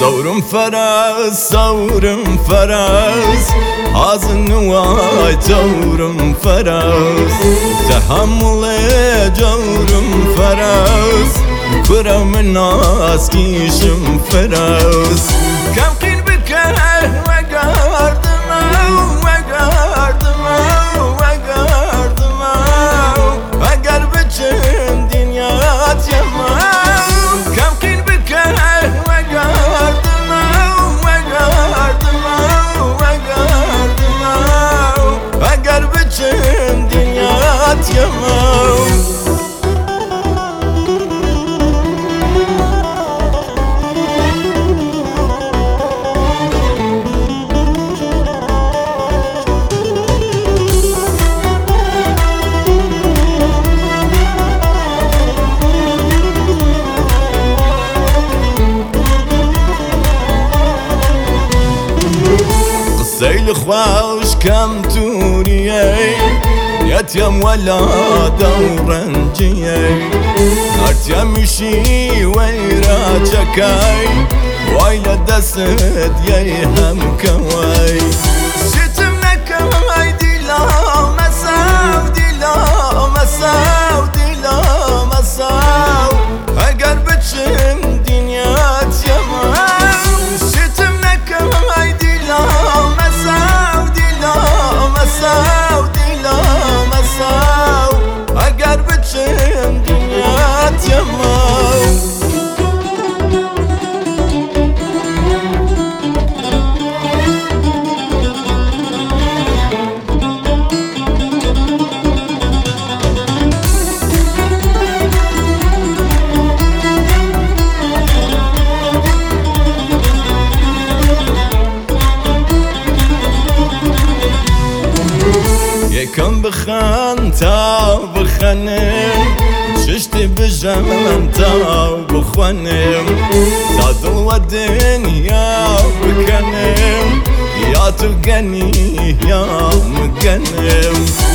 صورم فرس حزن وای تورم فرس تحمل جورم فرس کرم ناز کیشم فرس کم قین بکره وگردم اگر بچم دنیات یمم کم قین بکره وگردم اگر بچم دنیات یمم سيل خواش كم تونيي يتيم ولا دورنجيي ارتيم شي ويراجكاي ويلا دست يهم كواي شتمنك ما ديلا مساو اگر بچم دنيات يمم شتمنك ما ديلا مساو اگر بچم دنیات یمم یکم بخن تا بخنم ششتی بجم تا بخونم تا دل و دنیا بکنم یا تو گنی یا مکنم